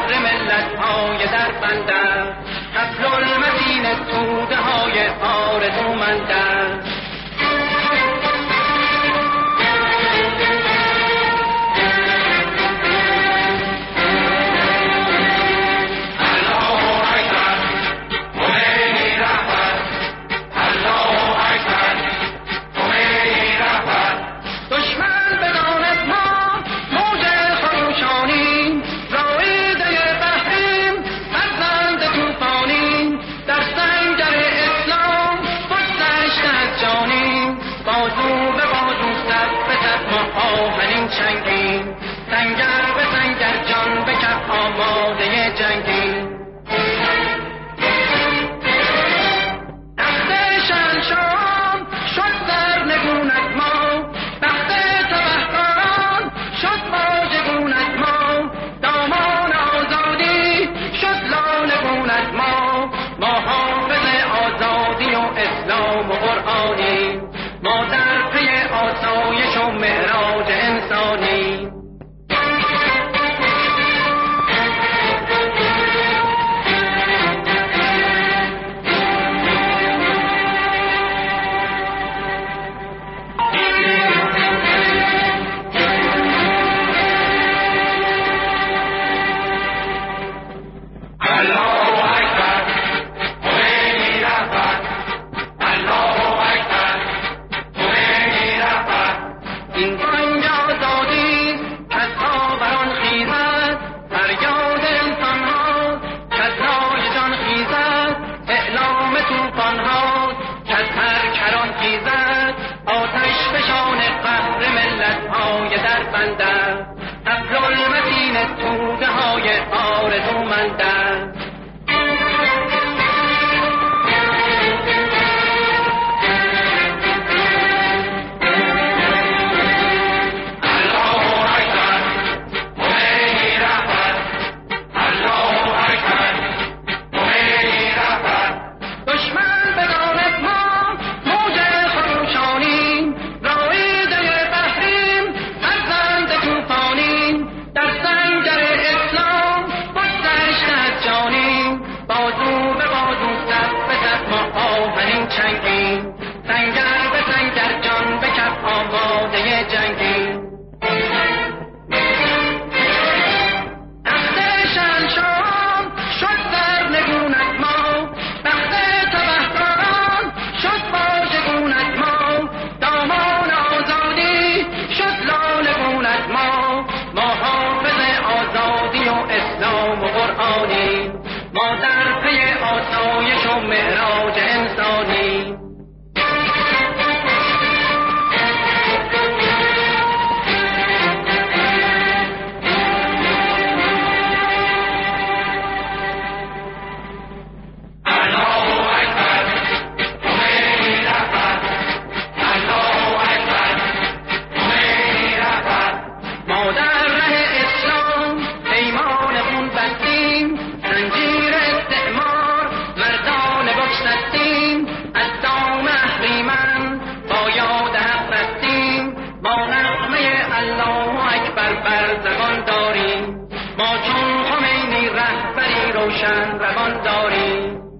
قهر ملت‌های در بند است، حبل المتین توده‌های آرزومند است. چنگین سنگر به سنگر جان به کف آماده جنگین. تخت شهنشاهان شد سرنگون از ما، تخت سپهداران شد واژگون از ما، دامان آزادی شد لالگون از ما. ما حافظ آزادی و اسلام و قرآنی، ما در پی آسایش و معراج انسانی. توده‌های آرزومند است. چنگین سنگر به سنگر جان به کف آماده جنگین. تخت شهنشاهان شد سرنگون از ما، تخت سپهداران شد واژگون از ما، دامان آزادی شد لالگون از ما. ما حافظ آزادی و اسلام و قرآنی، ما در پی آسایش و معراج انسانی. زبان داریم ما چون خمینی رهبری روشن روان داریم.